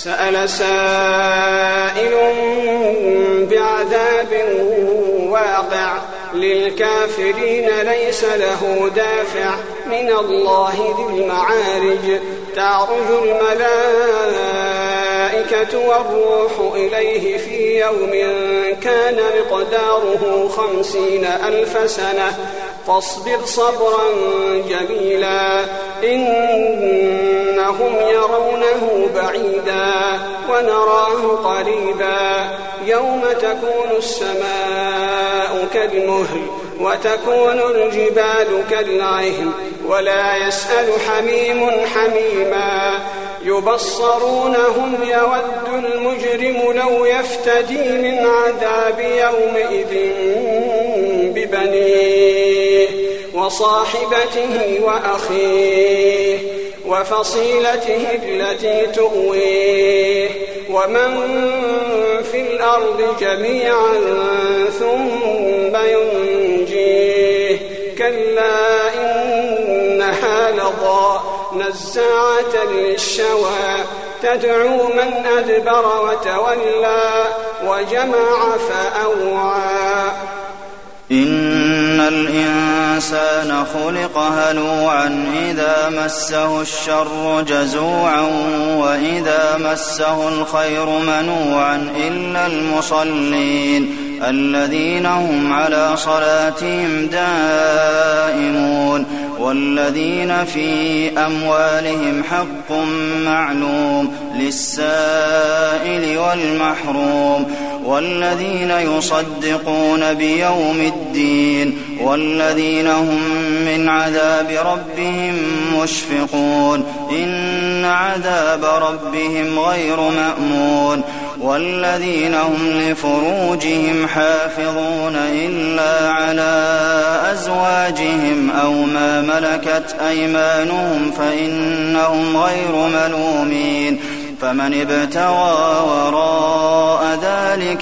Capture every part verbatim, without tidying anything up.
سأل سائل بعذاب واقع للكافرين ليس له دافع من الله ذي المعارج تعرج الملائكة والروح إليه في يوم كان مقداره خمسين ألف سنة فاصبر صبرا جميلا إنهم يرونه بعيدا ونراه قريبا يوم تكون السماء كالمهل وتكون الجبال كالعهن ولا يسأل حميم حميما يبصرونهم يود المجرم لو يفتدي من عذاب يومئذ ببنيه وصاحبته وأخيه وفصيلته التي تؤويه ومن في الأرض جميعا ثم ينجيه كلا إنها لظى نزاعة للشوى تدعو من أدبر وتولى وجمع فأوعى إن الإنسان خلق هلوعا إذا مسه الشر جزوعا وإذا مسه الخير منوعا إلا المصلين الذين هم على صلاتهم دائمون والذين في أموالهم حق معلوم للسائل والمحروم والذين يصدقون بيوم الدين والذين هم من عذاب ربهم مشفقون إن عذاب ربهم غير مأمون والذين هم لفروجهم حافظون إلا على أزواجهم أو ما ملكت أيمانهم فإنهم غير ملومين فمن ابتغى وراء ذلك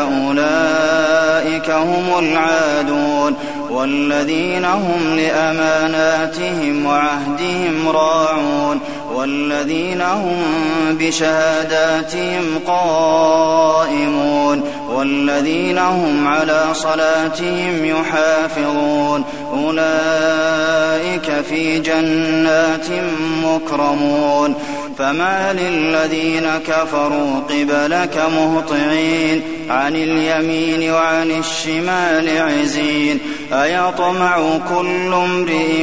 فأولئك هم العادون والذين هم لأماناتهم وعهدهم راعون والذين هم بشهاداتهم قائمون والذين هم على صلاتهم يحافظون أولئك في جنات مكرمون فما للذين كفروا قبلك مهطعين عن اليمين وعن الشمال عزين أيطمع كل امرئ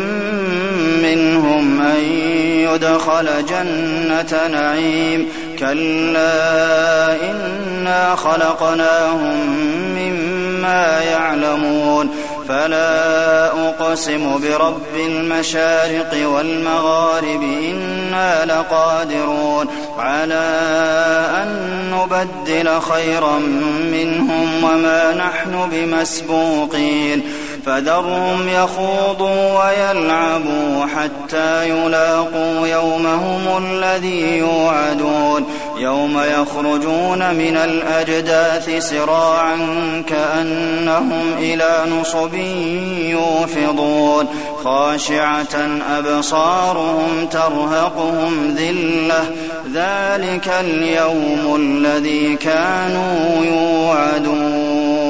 منهم أن يدخل جنة نعيم كلا إنا خلقناهم مما يعلمون فلا أقسم برب المشارق والمغارب إنا لقادرون على أن نبدل خيرا منهم وما نحن بمسبوقين فذرهم يخوضوا ويلعبوا حتى يلاقوا يومهم الذي يوعدون يوم يخرجون من الأجداث سراعا كأنهم إلى نصب يوفضون خاشعة أبصارهم ترهقهم ذلة ذلك اليوم الذي كانوا يوعدون.